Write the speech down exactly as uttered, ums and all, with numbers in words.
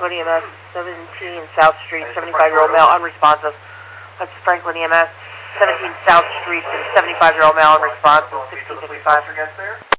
Franklin E M S, seventeen South Street, seventy-five-year-old male, unresponsive. That's Franklin E M S, seventeen South Street, seventy-five-year-old male, unresponsive, sixteen fifty-five.